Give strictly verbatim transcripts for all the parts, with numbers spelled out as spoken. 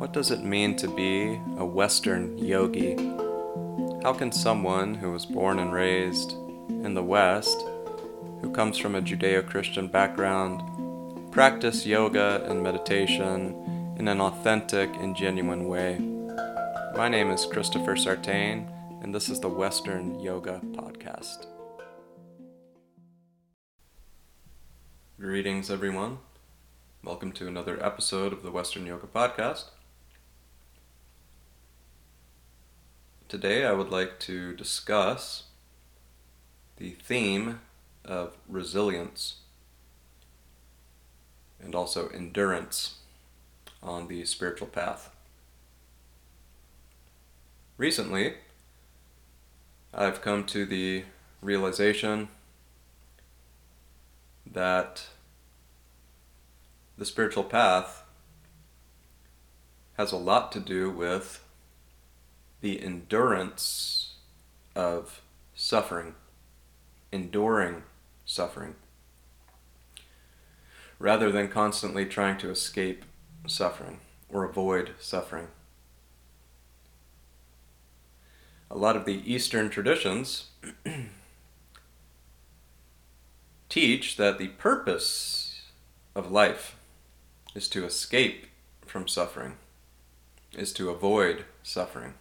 What does it mean to be a Western yogi? How can someone who was born and raised in the West, who comes from a Judeo-Christian background, practice yoga and meditation in an authentic and genuine way? My name is Christopher Sartain, and this is the Western Yoga Podcast. Greetings, everyone. Welcome to another episode of the Western Yoga Podcast. Today I would like to discuss the theme of resilience and also endurance on the spiritual path. Recently, I've come to the realization that the spiritual path has a lot to do with the endurance of suffering, enduring suffering, rather than constantly trying to escape suffering or avoid suffering. A lot of the Eastern traditions teach that the purpose of life is to escape from suffering, is to avoid suffering.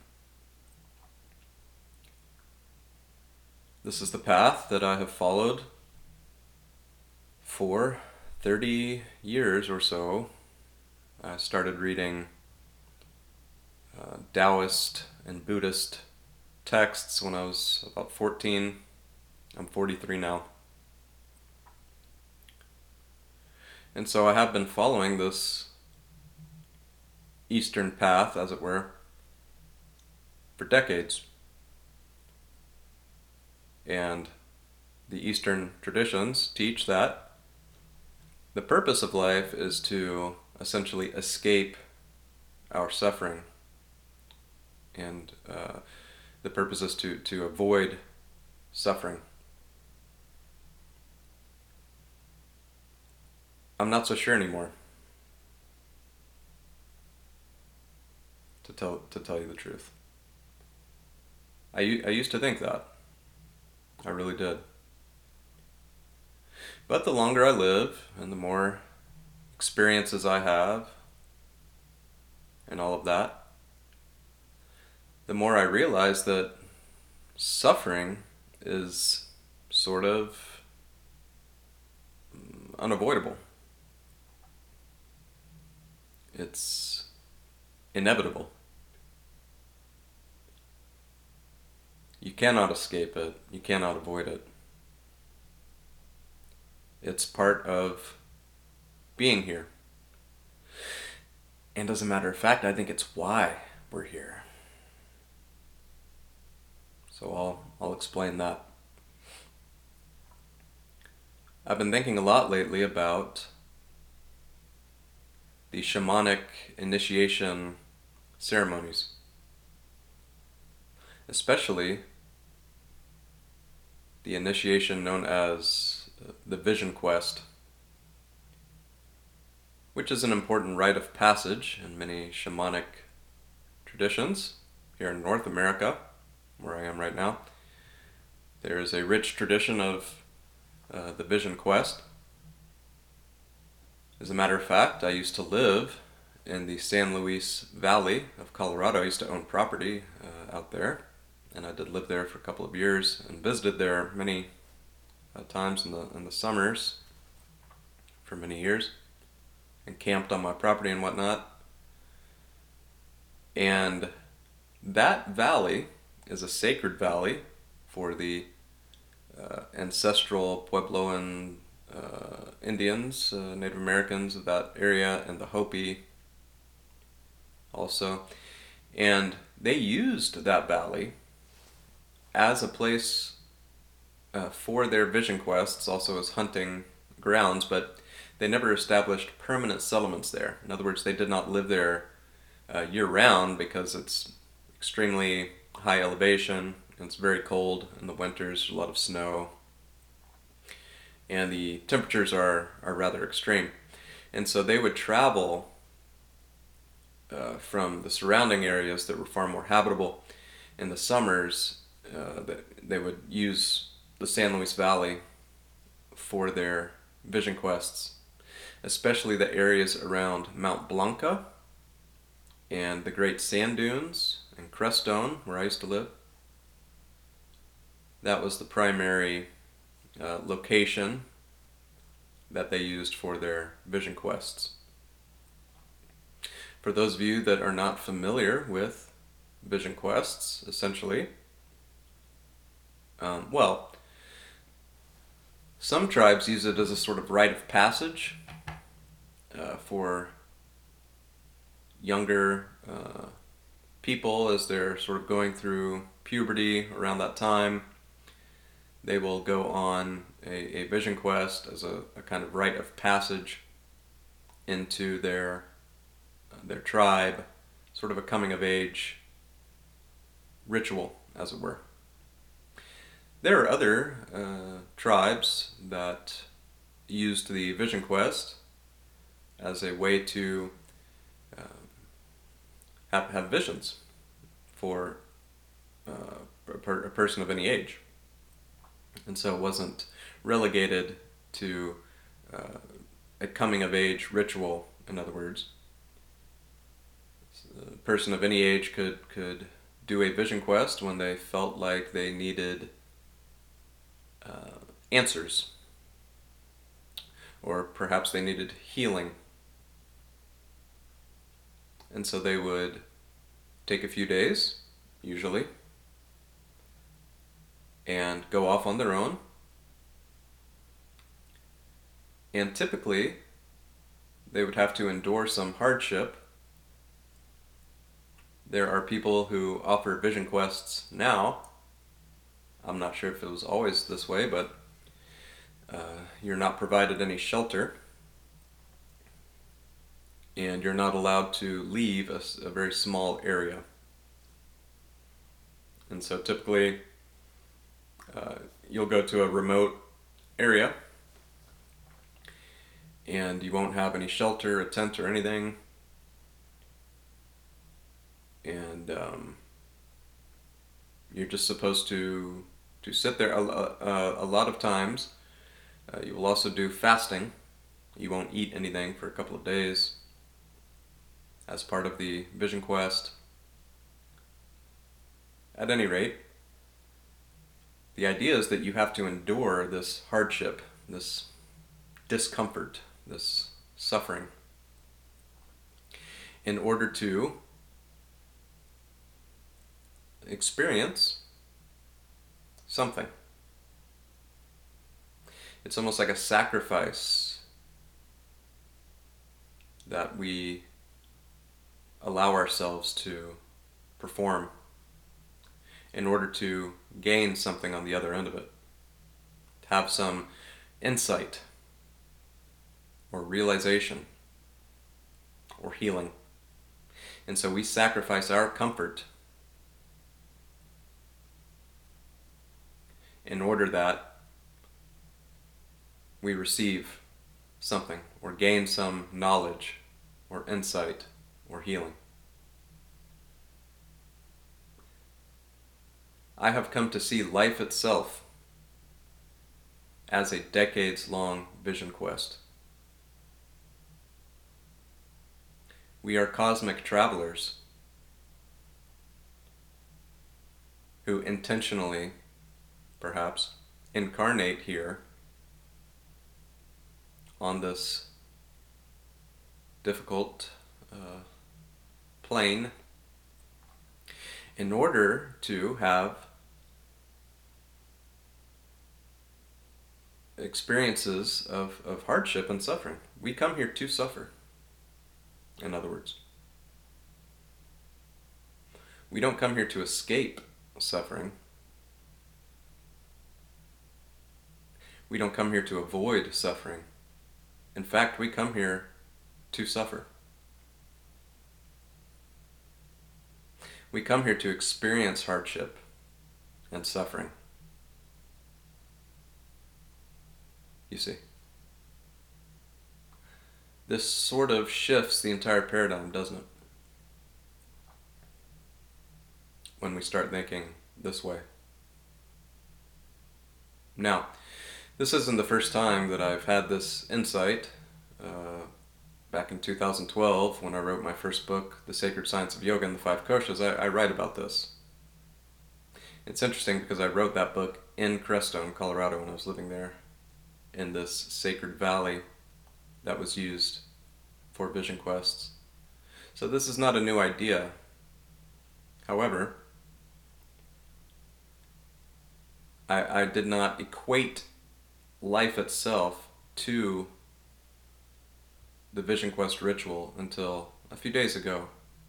This is the path that I have followed for thirty years or so. I started reading uh, Taoist and Buddhist texts when I was about fourteen. I'm forty-three now. And so I have been following this Eastern path, as it were, for decades. And the Eastern traditions teach that the purpose of life is to essentially escape our suffering. And uh, the purpose is to, to avoid suffering. I'm not so sure anymore, to tell to tell you the truth. I, I used to think that. I really did. But the longer I live, and the more experiences I have, and all of that, the more I realize that suffering is sort of unavoidable. It's inevitable. You cannot escape it. You cannot avoid it. It's part of being here. And as a matter of fact, I think it's why we're here. So I'll I'll explain that. I've been thinking a lot lately about the shamanic initiation ceremonies, especially the initiation known as the Vision Quest, which is an important rite of passage in many shamanic traditions here in North America, where I am right now. There is a rich tradition of uh, the Vision Quest. As a matter of fact, I used to live in the San Luis Valley of Colorado. I used to own property uh, out there, and I did live there for a couple of years and visited there many uh, times in the in the summers for many years, and camped on my property and whatnot. And that valley is a sacred valley for the uh, ancestral Puebloan uh, Indians, uh, Native Americans of that area, and the Hopi also. And they used that valley as a place uh, for their vision quests, also as hunting grounds, but they never established permanent settlements there. In other words, they did not live there uh, year-round because it's extremely high elevation, and it's very cold in the winters, a lot of snow, and the temperatures are, are rather extreme. And so they would travel uh, from the surrounding areas that were far more habitable. In the summers, uh, that they would use the San Luis Valley for their vision quests, especially the areas around Mount Blanca and the Great Sand Dunes and Crestone, where I used to live. That was the primary uh, location that they used for their vision quests. For those of you that are not familiar with vision quests, essentially, um, well, some tribes use it as a sort of rite of passage uh, for younger uh, people as they're sort of going through puberty around that time. They will go on a, a vision quest as a, a kind of rite of passage into their uh, their tribe, sort of a coming of age ritual, as it were. There are other uh, tribes that used the vision quest as a way to uh, have, have visions for uh, a, per, a person of any age. And so it wasn't relegated to uh, a coming of age ritual, in other words. A person of any age could, could do a vision quest when they felt like they needed uh, answers, or perhaps they needed healing. And so they would take a few days, usually, and go off on their own. And typically, they would have to endure some hardship. There are people who offer vision quests now. I'm not sure if it was always this way, but uh, you're not provided any shelter, and you're not allowed to leave a, a very small area. And so typically, uh, you'll go to a remote area, and you won't have any shelter, a tent, or anything. And um, you're just supposed to to sit there. A, a, a lot of times, uh, you will also do fasting. You won't eat anything for a couple of days as part of the vision quest. At any rate, the idea is that you have to endure this hardship, this discomfort, this suffering, in order to experience something. It's almost like a sacrifice that we allow ourselves to perform in order to gain something on the other end of it, to have some insight or realization or healing. And so we sacrifice our comfort in order that we receive something or gain some knowledge or insight or healing. I have come to see life itself as a decades-long vision quest. We are cosmic travelers who intentionally, perhaps, incarnate here on this difficult uh, plane in order to have experiences of, of hardship and suffering. We come here to suffer, in other words. We don't come here to escape suffering. We don't come here to avoid suffering. In fact, we come here to suffer. We come here to experience hardship and suffering. You see? This sort of shifts the entire paradigm, doesn't it? when we start thinking this way. Now, this isn't the first time that I've had this insight. Uh, back in two thousand twelve, when I wrote my first book, The Sacred Science of Yoga and the Five Koshas, I, I write about this. It's interesting because I wrote that book in Crestone, Colorado, when I was living there, in this sacred valley that was used for vision quests. So this is not a new idea. However, I, I did not equate life itself to the Vision Quest ritual until a few days ago.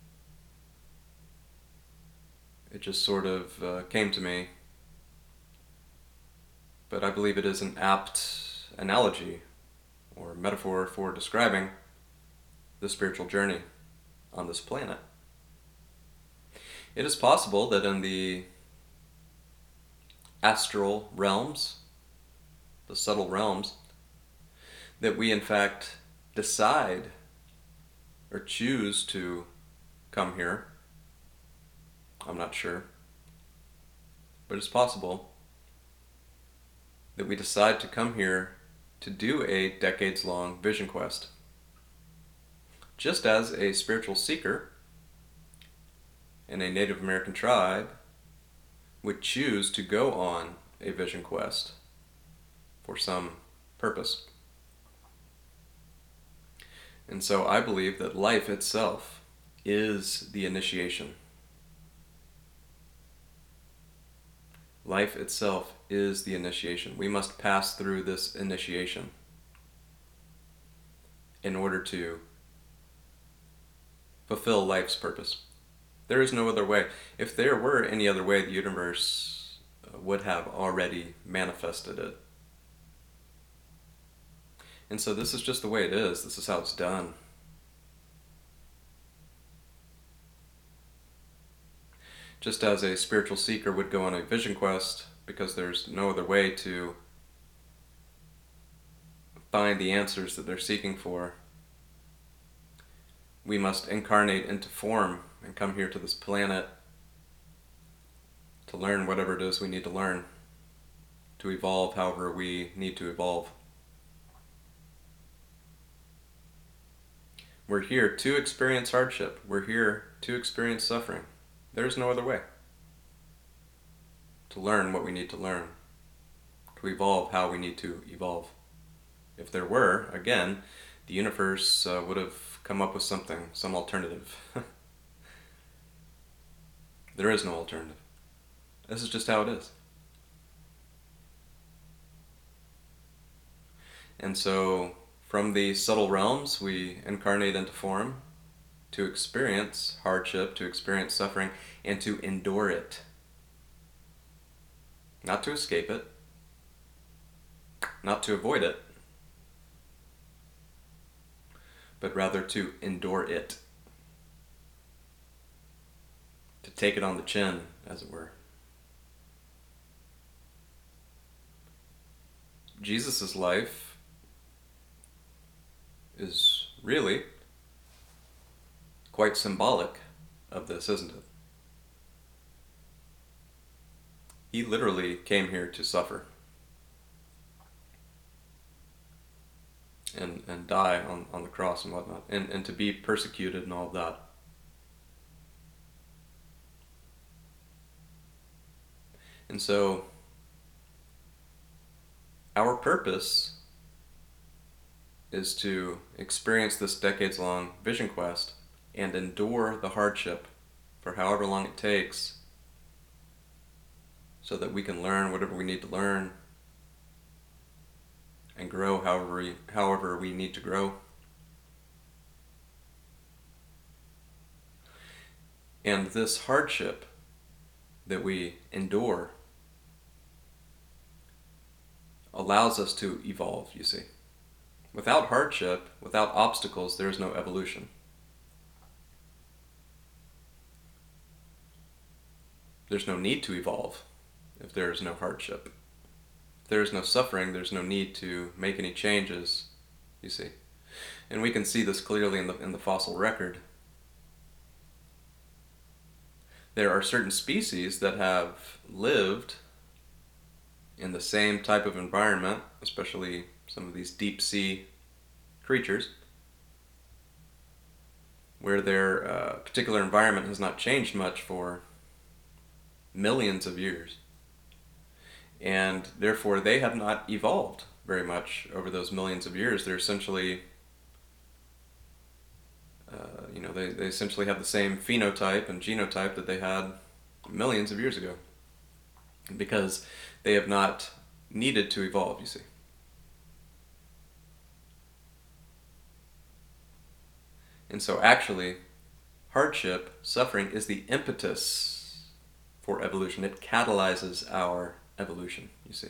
It just sort of uh, came to me. But I believe it is an apt analogy or metaphor for describing the spiritual journey on this planet. It is possible that in the astral realms, the subtle realms, that we in fact decide or choose to come here. I'm not sure. But it's possible that we decide to come here to do a decades-long vision quest. Just as a spiritual seeker in a Native American tribe would choose to go on a vision quest for some purpose. And so I believe that life itself is the initiation. Life itself is the initiation. We must pass through this initiation in order to fulfill life's purpose. There is no other way. If there were any other way, the universe would have already manifested it. And so this is just the way it is. This is how it's done. Just as a spiritual seeker would go on a vision quest because there's no other way to find the answers that they're seeking for, we must incarnate into form and come here to this planet to learn whatever it is we need to learn, to evolve however we need to evolve. We're here to experience hardship. We're here to experience suffering. There's no other way. To learn what we need to learn. To evolve how we need to evolve. If there were, again, the universe uh, would have come up with something, some alternative. There is no alternative. This is just how it is. And so, from the subtle realms, we incarnate into form to experience hardship, to experience suffering, and to endure it. Not to escape it, not to avoid it, but rather to endure it. To take it on the chin, as it were. Jesus' life is really quite symbolic of this, isn't it? He literally came here to suffer and, and die on, on the cross and whatnot, and, and to be persecuted and all of that. And so, our purpose is to experience this decades-long vision quest and endure the hardship for however long it takes so that we can learn whatever we need to learn and grow however we, however we need to grow. And this hardship that we endure allows us to evolve, you see. Without hardship, without obstacles, there is no evolution. There's no need to evolve if there is no hardship. If there is no suffering, there's no need to make any changes, you see. And we can see this clearly in the, in the fossil record. There are certain species that have lived in the same type of environment, especially some of these deep sea creatures, where their uh, particular environment has not changed much for millions of years. And therefore, they have not evolved very much over those millions of years. They're essentially, uh, you know, they, they essentially have the same phenotype and genotype that they had millions of years ago, because they have not needed to evolve, you see. And so actually, hardship, suffering, is the impetus for evolution. It catalyzes our evolution, you see.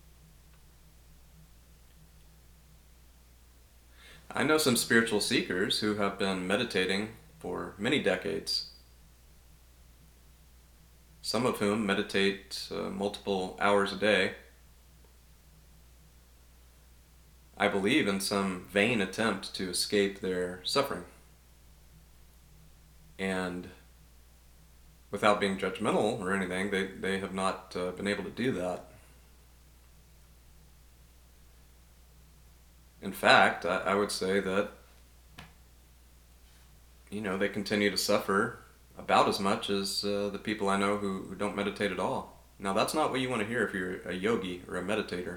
I know some spiritual seekers who have been meditating for many decades, some of whom meditate uh, multiple hours a day, I believe in some vain attempt to escape their suffering. And without being judgmental or anything, they, they have not uh, been able to do that. In fact, I, I would say that, you know, they continue to suffer about as much as uh, the people I know who, who don't meditate at all. Now, that's not what you want to hear if you're a yogi or a meditator.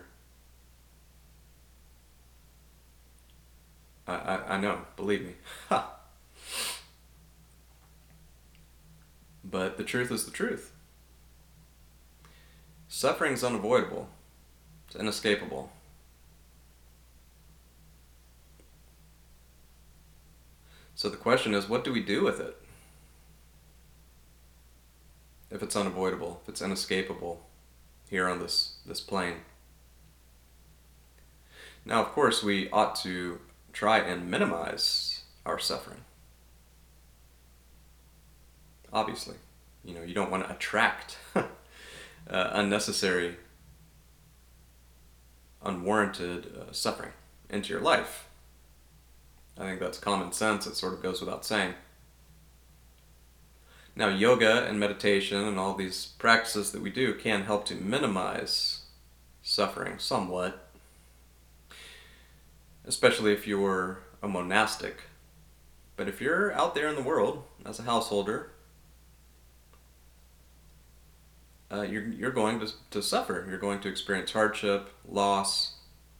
I, I, I know, believe me. Ha! But the truth is the truth. Suffering is unavoidable. It's inescapable. So the question is, what do we do with it? If it's unavoidable, if it's inescapable here on this, this plane. Now, of course, we ought to try and minimize our suffering. Obviously. You know, you don't want to attract uh, unnecessary, unwarranted uh, suffering into your life. I think that's common sense. It sort of goes without saying. Now, yoga and meditation and all these practices that we do can help to minimize suffering somewhat, especially if you're a monastic. But if you're out there in the world as a householder, uh, you're, you're going to, to suffer. You're going to experience hardship, loss,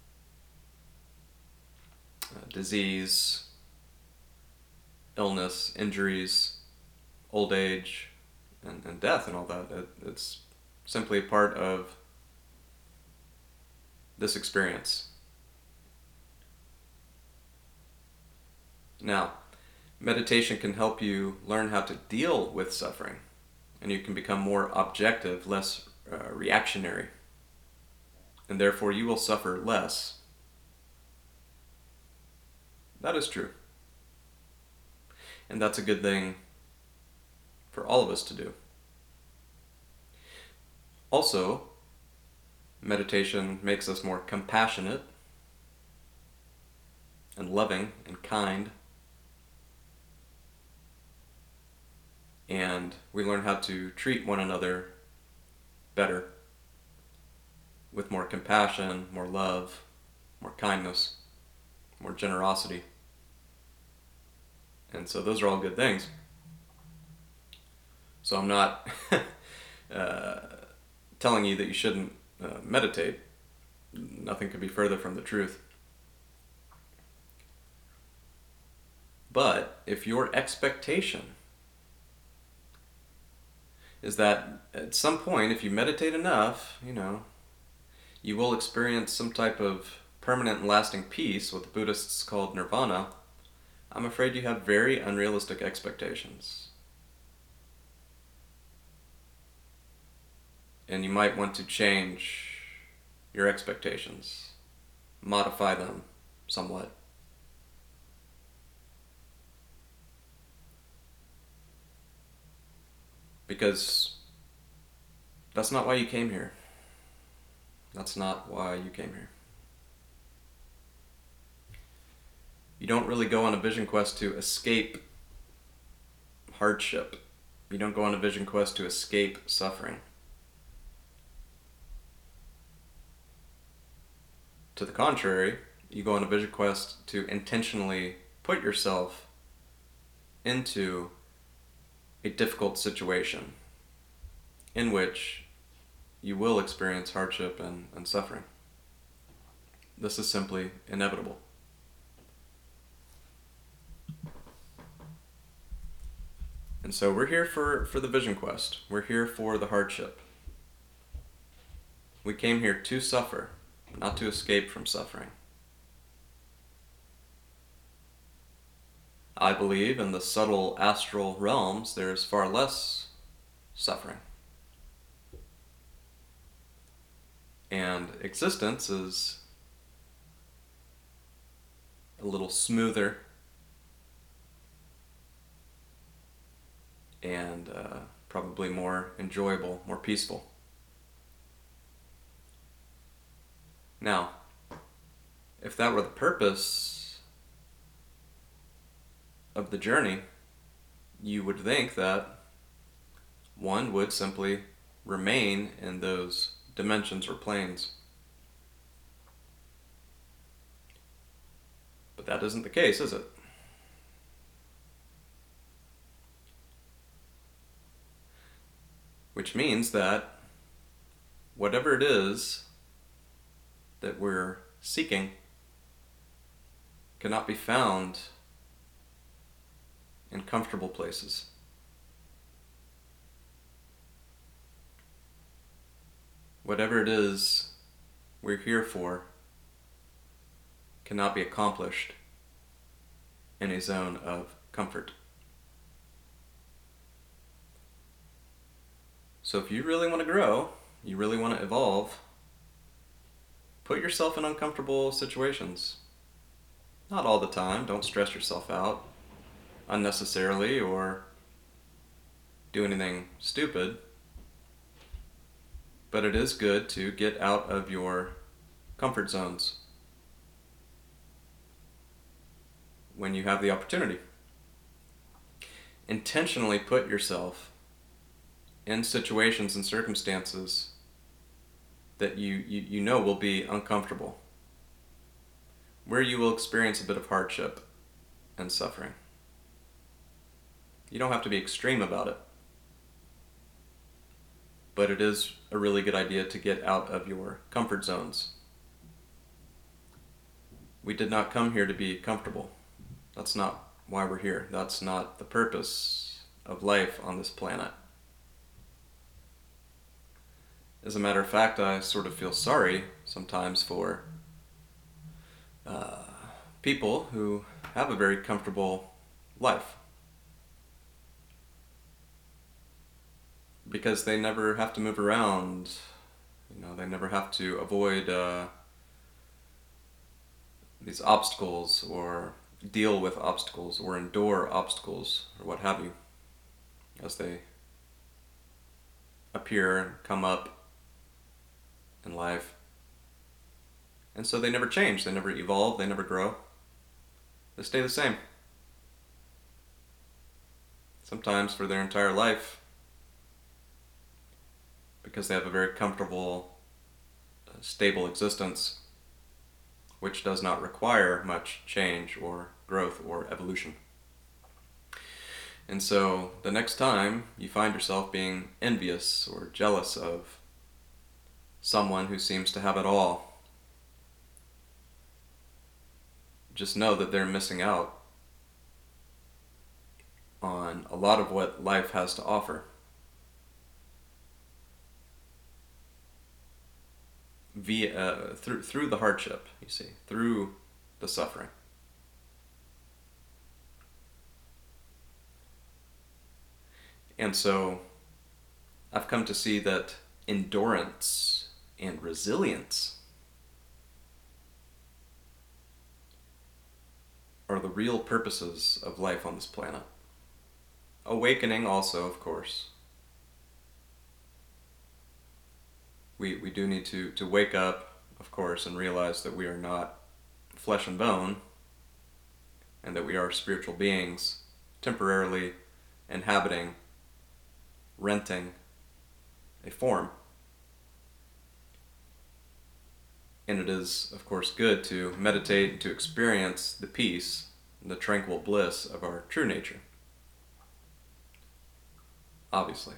uh, disease, illness, injuries, old age, and, and death and all that. It, it's simply a part of this experience. Now, meditation can help you learn how to deal with suffering, and you can become more objective, less uh, reactionary, and therefore you will suffer less. That is true. And that's a good thing for all of us to do. Also, meditation makes us more compassionate and loving and kind. And we learn how to treat one another better with more compassion, more love, more kindness, more generosity. And so those are all good things. So I'm not uh, telling you that you shouldn't uh, meditate. Nothing could be further from the truth. But if your expectation is that at some point, if you meditate enough, you know, you will experience some type of permanent and lasting peace, what the Buddhists called nirvana, I'm afraid you have very unrealistic expectations. And you might want to change your expectations, modify them somewhat. Because that's not why you came here. That's not why you came here. You don't really go on a vision quest to escape hardship. You don't go on a vision quest to escape suffering. To the contrary, you go on a vision quest to intentionally put yourself into a difficult situation in which you will experience hardship and, and suffering. This is simply inevitable. And so we're here for, for the vision quest. We're here for the hardship. We came here to suffer, not to escape from suffering. I believe in the subtle astral realms there is far less suffering. And existence is a little smoother and uh, probably more enjoyable, more peaceful. Now, if that were the purpose of the journey, you would think that one would simply remain in those dimensions or planes. But that isn't the case, is it? Which means that whatever it is that we're seeking cannot be found in comfortable places. Whatever it is we're here for cannot be accomplished in a zone of comfort. So if you really want to grow, you really want to evolve, put yourself in uncomfortable situations. Not all the time. Don't stress yourself out unnecessarily or do anything stupid. But it is good to get out of your comfort zones when you have the opportunity. Intentionally put yourself in situations and circumstances that you, you, you know will be uncomfortable, where you will experience a bit of hardship and suffering. You don't have to be extreme about it, but it is a really good idea to get out of your comfort zones. We did not come here to be comfortable. That's not why we're here. That's not the purpose of life on this planet. As a matter of fact, I sort of feel sorry sometimes for uh, people who have a very comfortable life, because they never have to move around. You know, they never have to avoid uh, these obstacles or deal with obstacles or endure obstacles or what have you as they appear and come up in life. And so they never change, they never evolve, they never grow. They stay the same. Sometimes for their entire life, because they have a very comfortable, uh, stable existence, which does not require much change or growth or evolution. And so the next time you find yourself being envious or jealous of someone who seems to have it all, just know that they're missing out on a lot of what life has to offer. Via uh, through through the hardship, you see, through the suffering. And so I've come to see that endurance and resilience are the real purposes of life on this planet. Awakening also, of course. We we do need to, to wake up, of course, and realize that we are not flesh and bone, and that we are spiritual beings temporarily inhabiting renting a form. And it is, of course, good to meditate and to experience the peace and the tranquil bliss of our true nature. Obviously.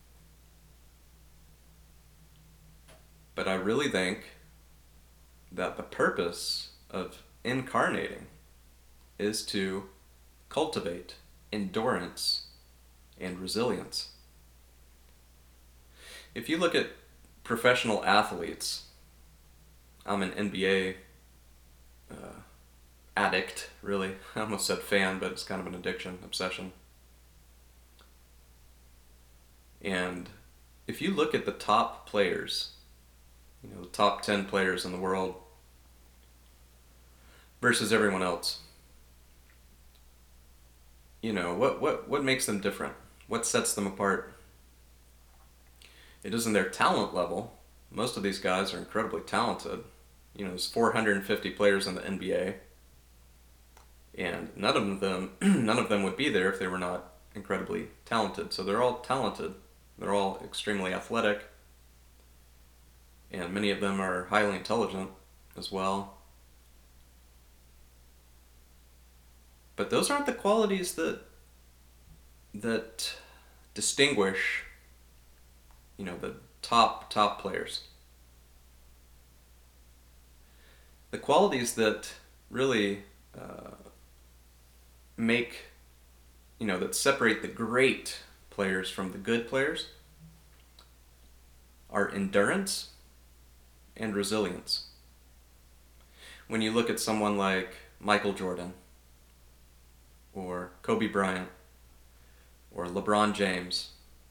But I really think that the purpose of incarnating is to cultivate endurance and resilience. If you look at professional athletes, I'm an N B A uh, addict, really. I almost said fan, but it's kind of an addiction, obsession. And if you look at the top players, you know, the top ten players in the world versus everyone else, you know, what, what, what makes them different? What sets them apart? It isn't their talent level. Most of these guys are incredibly talented. You know, there's four hundred fifty players in the N B A, and none of them, none of them would be there if they were not incredibly talented. So they're all talented. They're all extremely athletic, and many of them are highly intelligent as well. But those aren't the qualities that that distinguish, you know, the top top players. The qualities that really uh, make, you know, that separate the great players from the good players are endurance and resilience. When you look at someone like Michael Jordan, or Kobe Bryant, or LeBron James,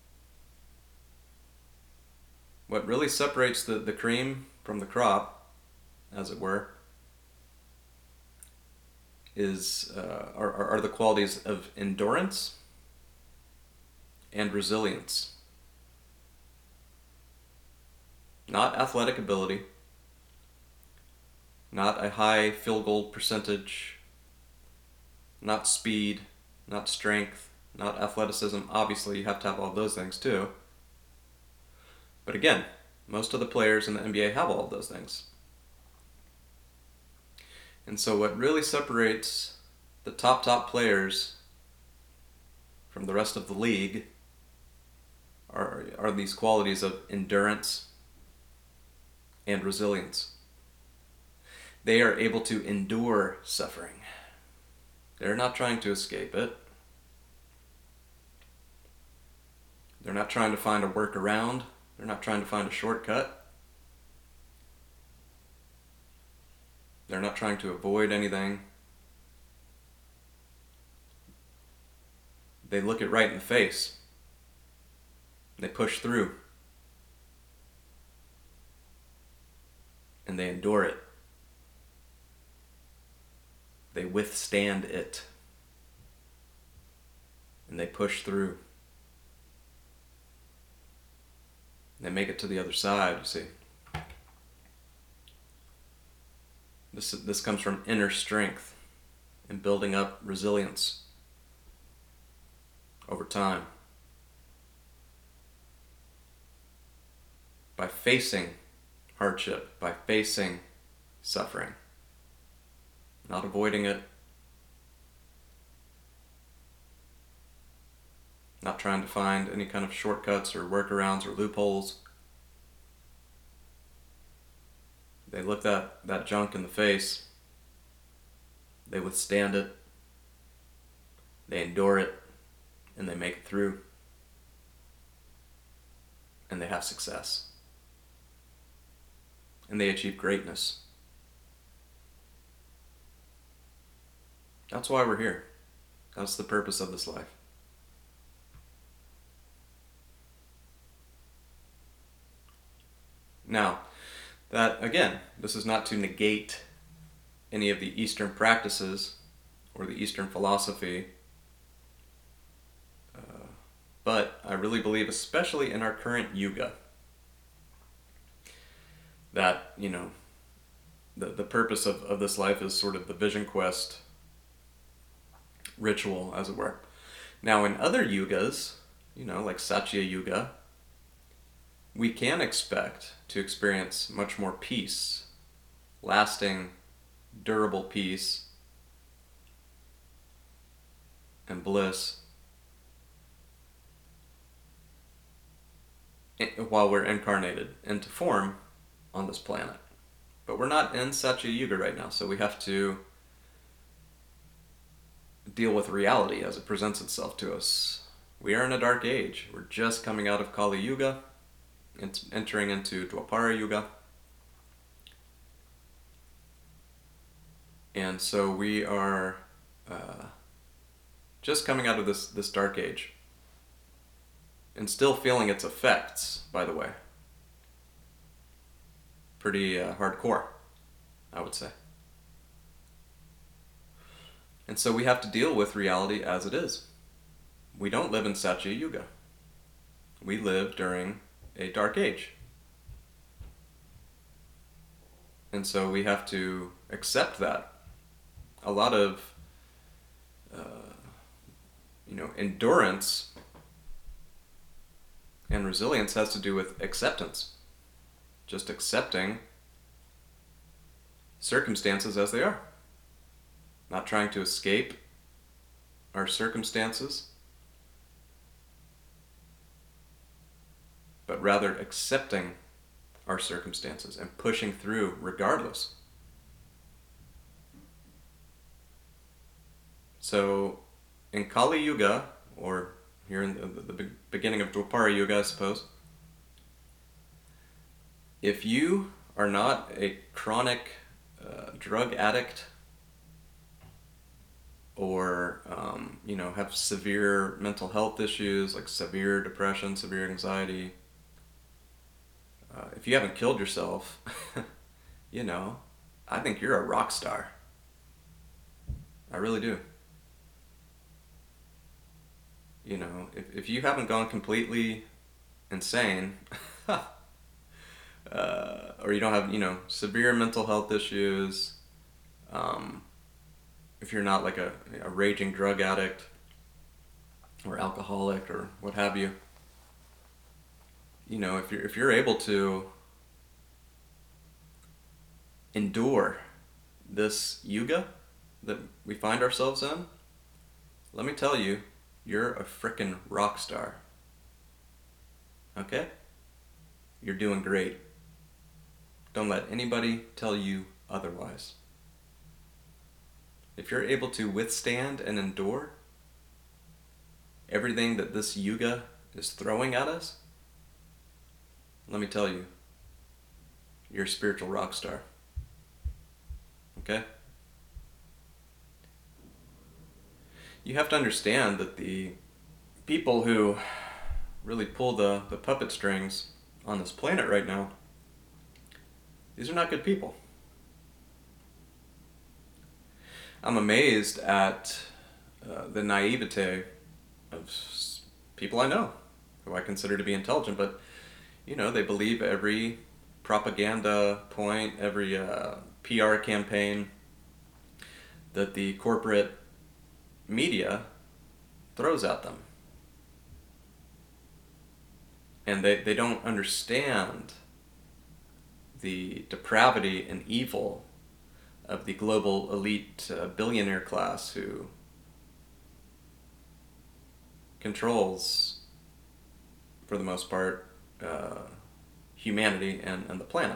what really separates the, the cream from the crop, as it were, is uh, are, are the qualities of endurance and resilience. Not athletic ability, not a high field goal percentage, not speed, not strength, not athleticism. Obviously, you have to have all those things too. But again, most of the players in the N B A have all of those things. And so what really separates the top, top players from the rest of the league are, are these qualities of endurance and resilience. They are able to endure suffering. They're not trying to escape it. They're not trying to find a workaround. They're not trying to find a shortcut. They're not trying to avoid anything. They look it right in the face. They push through. And they endure it. They withstand it. And they push through. They make it to the other side, you see. This, this comes from inner strength and building up resilience over time. By facing hardship, by facing suffering, not avoiding it, not trying to find any kind of shortcuts or workarounds or loopholes. They look that, that junk in the face. They withstand it. They endure it. And they make it through. And they have success. And they achieve greatness. That's why we're here. That's the purpose of this life. Now, that, again, this is not to negate any of the Eastern practices or the Eastern philosophy, uh, but I really believe, especially in our current yuga, that, you know, the, the purpose of, of this life is sort of the vision quest ritual, as it were. Now, in other yugas, you know, like Satya Yuga, we can expect to experience much more peace, lasting, durable peace and bliss while we're incarnated into form on this planet. But we're not in Satya Yuga right now, so we have to deal with reality as it presents itself to us. We are in a dark age. We're just coming out of Kali Yuga, entering into Dwapara Yuga. And so we are uh, just coming out of this, this dark age. And still feeling its effects, by the way. Pretty uh, hardcore, I would say. And so we have to deal with reality as it is. We don't live in Satya Yuga. We live during a dark age. And so we have to accept that. A lot of, uh, you know, endurance and resilience has to do with acceptance. Just accepting circumstances as they are. Not trying to escape our circumstances, but rather accepting our circumstances and pushing through regardless. So, in Kali Yuga, or here in the, the beginning of Dwapara Yuga, I suppose, if you are not a chronic uh, drug addict, or um, you know, have severe mental health issues like severe depression, severe anxiety, uh, if you haven't killed yourself, you know, I think you're a rock star. I really do. You know, if, if you haven't gone completely insane, uh, or you don't have, you know, severe mental health issues, um, if you're not like a, a raging drug addict or alcoholic or what have you, you know, if you're, if you're able to endure this yuga that we find ourselves in, let me tell you, you're a frickin' rock star. Okay? You're doing great. Don't let anybody tell you otherwise. If you're able to withstand and endure everything that this yuga is throwing at us, let me tell you, you're a spiritual rock star. Okay? You have to understand that the people who really pull the, the puppet strings on this planet right now, these are not good people. I'm amazed at uh, the naivete of people I know, who I consider to be intelligent, but, you know, they believe every propaganda point, every uh, P R campaign that the corporate media throws at them. And they, they don't understand the depravity and evil of the global elite uh, billionaire class who controls, for the most part, uh, humanity and, and the planet.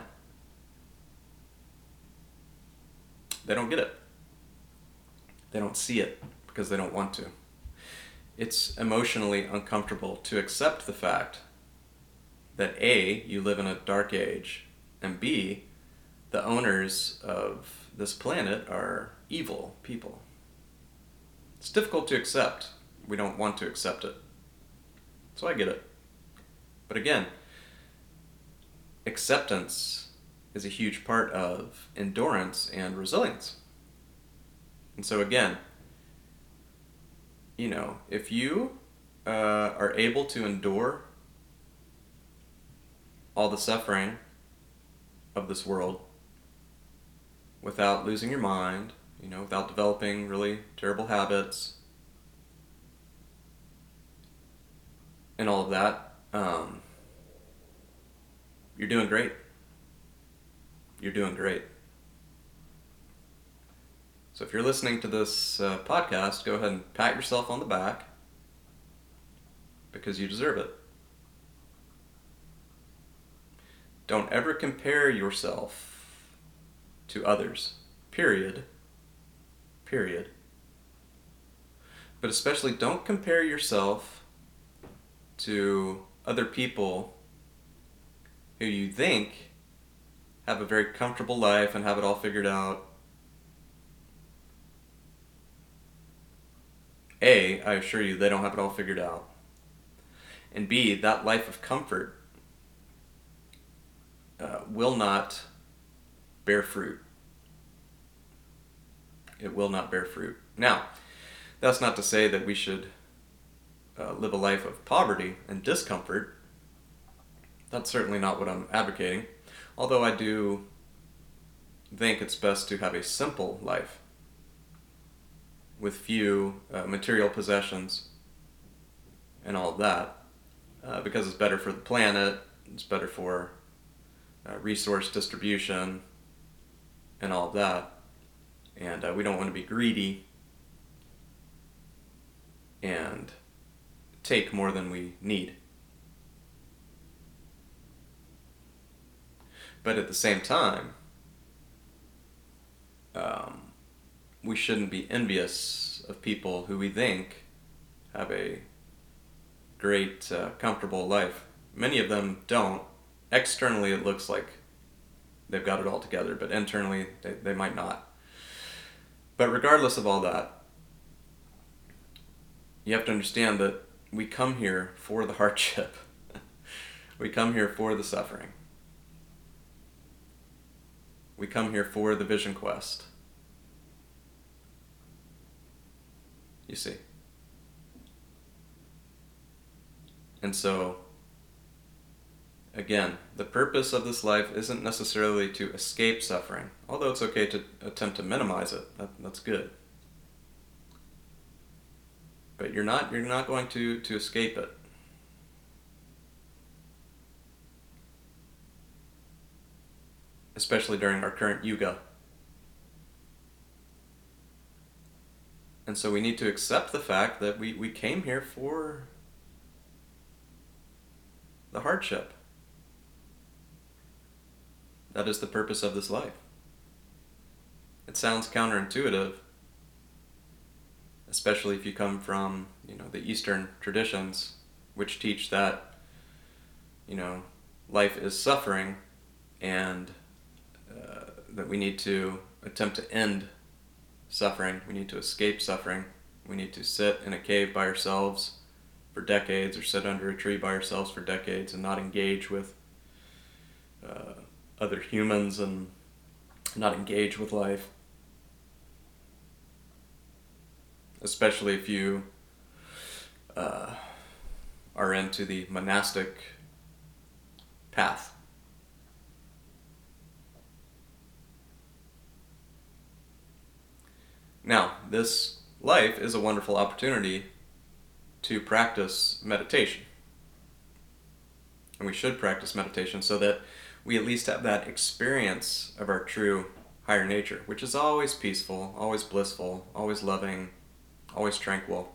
They don't get it. They don't see it because they don't want to. It's emotionally uncomfortable to accept the fact that A, you live in a dark age, and B, the owners of this planet are evil people. It's difficult to accept. We don't want to accept it. So I get it. But again, acceptance is a huge part of endurance and resilience. And so again, you know, if you uh, are able to endure all the suffering of this world without losing your mind, you know, without developing really terrible habits, and all of that, um, you're doing great. You're doing great. So if you're listening to this uh, podcast, go ahead and pat yourself on the back because you deserve it. Don't ever compare yourself to others. Period. Period. But especially don't compare yourself to other people who you think have a very comfortable life and have it all figured out. A, I assure you they don't have it all figured out. And B, that life of comfort uh, will not bear fruit. It will not bear fruit. Now, that's not to say that we should uh, live a life of poverty and discomfort. That's certainly not what I'm advocating. Although I do think it's best to have a simple life with few uh, material possessions and all of that, uh, because it's better for the planet, it's better for uh, resource distribution and all of that. And uh, we don't want to be greedy and take more than we need. But at the same time, um, we shouldn't be envious of people who we think have a great, uh, comfortable life. Many of them don't. Externally, it looks like they've got it all together, but internally, they, they might not. But regardless of all that, you have to understand that we come here for the hardship. We come here for the suffering. We come here for the vision quest. You see. And so, again, the purpose of this life isn't necessarily to escape suffering, although it's okay to attempt to minimize it. That, that's good. But you're not you're not going to, to escape it. Especially during our current yuga. And so we need to accept the fact that we, we came here for the hardship. That is the purpose of this life. It sounds counterintuitive, especially if you come from, you know, the Eastern traditions, which teach that, you know, life is suffering, and uh, that we need to attempt to end suffering. We need to escape suffering. We need to sit in a cave by ourselves for decades, or sit under a tree by ourselves for decades, and not engage with uh, other humans, and not engage with life. Especially if you uh, are into the monastic path. Now, this life is a wonderful opportunity to practice meditation. And we should practice meditation so that we at least have that experience of our true higher nature, which is always peaceful, always blissful, always loving, always tranquil.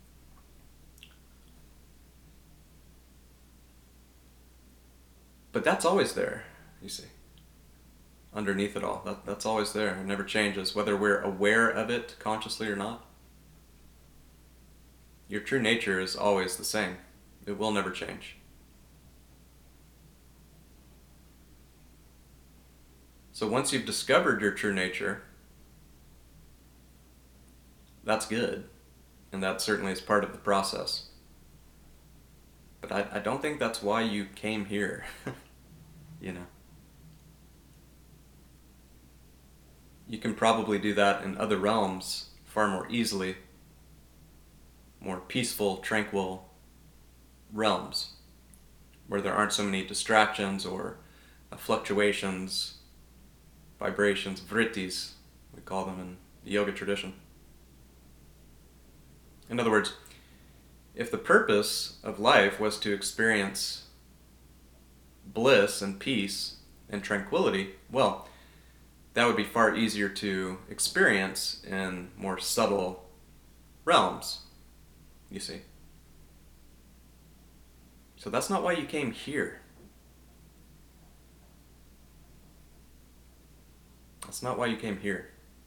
But that's always there, you see. Underneath it all. That, that's always there. It never changes, whether we're aware of it consciously or not. Your true nature is always the same. It will never change. So once you've discovered your true nature, that's good. And that certainly is part of the process. But I, I don't think that's why you came here. You know. You can probably do that in other realms far more easily. More peaceful, tranquil realms. Where there aren't so many distractions or uh, fluctuations, vibrations, vrittis, we call them in the yoga tradition. In other words, If the purpose of life was to experience bliss and peace and tranquility, well, that would be far easier to experience in more subtle realms, you see. So that's not why you came here. That's not why you came here.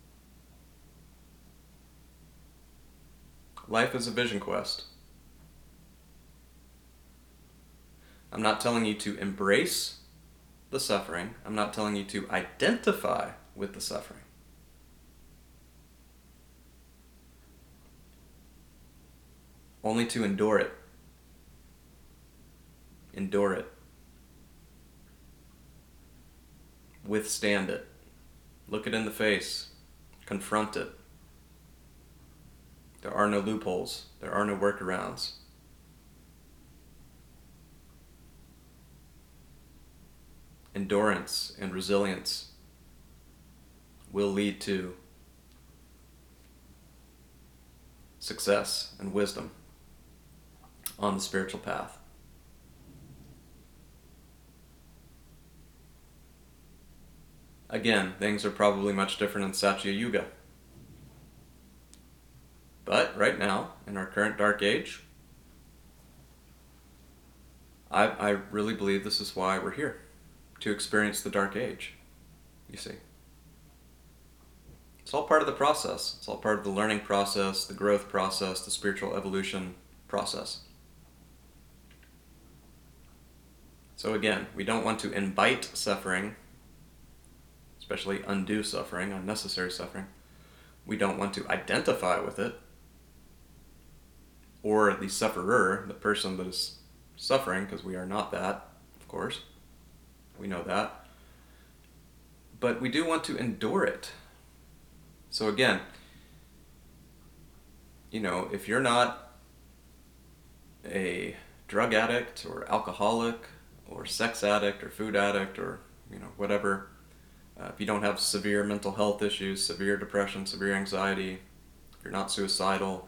Life is a vision quest. I'm not telling you to embrace the suffering. I'm not telling you to identify with the suffering. Only to endure it. Endure it. Withstand it. Look it in the face. Confront it. There are no loopholes. There are no workarounds. Endurance and resilience will lead to success and wisdom on the spiritual path. Again, things are probably much different in Satya Yuga. But right now, in our current dark age, I, I really believe this is why we're here. To experience the dark age, you see. It's all part of the process. It's all part of the learning process, the growth process, the spiritual evolution process. So again, we don't want to invite suffering, especially undue suffering, unnecessary suffering. We don't want to identify with it, or the sufferer, the person that is suffering, because we are not that, of course. We know that. But we do want to endure it. So again, you know, if you're not a drug addict or alcoholic or sex addict or food addict or, you know, whatever, uh, if you don't have severe mental health issues, severe depression, severe anxiety, if you're not suicidal,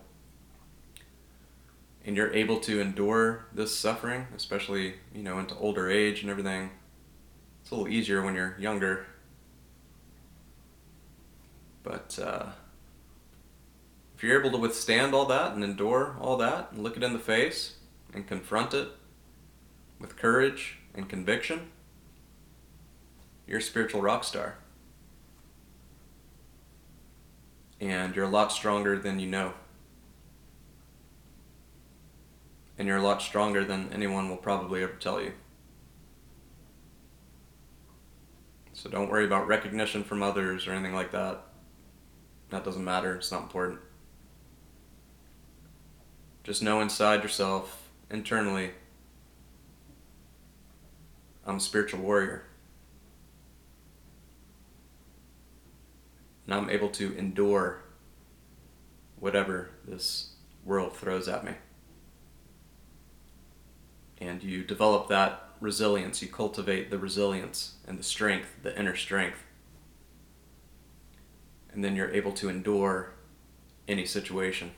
and you're able to endure this suffering, especially, you know, into older age and everything, it's a little easier when you're younger. But uh, if you're able to withstand all that and endure all that and look it in the face and confront it with courage and conviction, you're a spiritual rock star. And you're a lot stronger than you know. And you're a lot stronger than anyone will probably ever tell you. So don't worry about recognition from others or anything like that. That doesn't matter. It's not important. Just know inside yourself, internally, I'm a spiritual warrior. And I'm able to endure whatever this world throws at me. And you develop that resilience, you cultivate the resilience and the strength, the inner strength. And then you're able to endure any situation.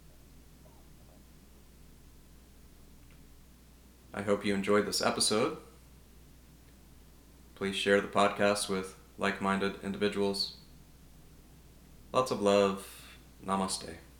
I hope you enjoyed this episode. Please share the podcast with like-minded individuals. Lots of love. Namaste.